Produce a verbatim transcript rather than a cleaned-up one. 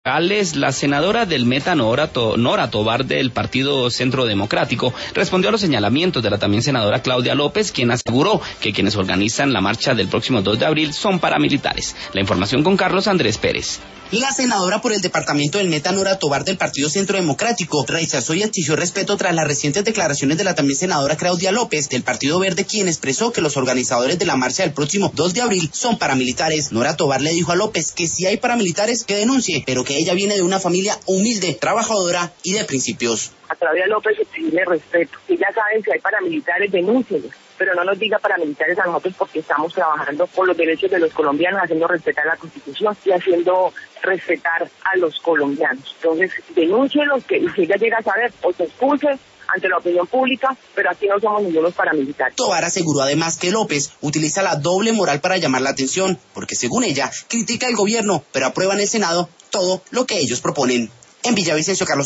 La senadora del Meta, Nora, to, Nora Tovar, del Partido Centro Democrático, respondió a los señalamientos de la también senadora Claudia López, quien aseguró que quienes organizan la marcha del próximo dos de abril son paramilitares. La información con Carlos Andrés Pérez. La senadora por el departamento del Meta, Nora Tovar, del Partido Centro Democrático, rechazó y exigió respeto tras las recientes declaraciones de la también senadora Claudia López, del Partido Verde, quien expresó que los organizadores de la marcha del próximo dos de abril son paramilitares. Nora Tovar le dijo a López que si hay paramilitares, que denuncie, pero que ella viene de una familia humilde, trabajadora y de principios. A Claudia López exigirle respeto. Si ya saben si hay paramilitares, denúncienlos, pero no nos diga paramilitares a nosotros, porque estamos trabajando por los derechos de los colombianos, haciendo respetar la Constitución y haciendo respetar a los colombianos. Entonces, denúncienlos, que si ella llega a saber, o se expulse ante la opinión pública, pero aquí no somos ningunos paramilitares. Tovar aseguró además que López utiliza la doble moral para llamar la atención, porque según ella, critica al gobierno, pero aprueba en el Senado todo lo que ellos proponen. En Villavicencio, Carlos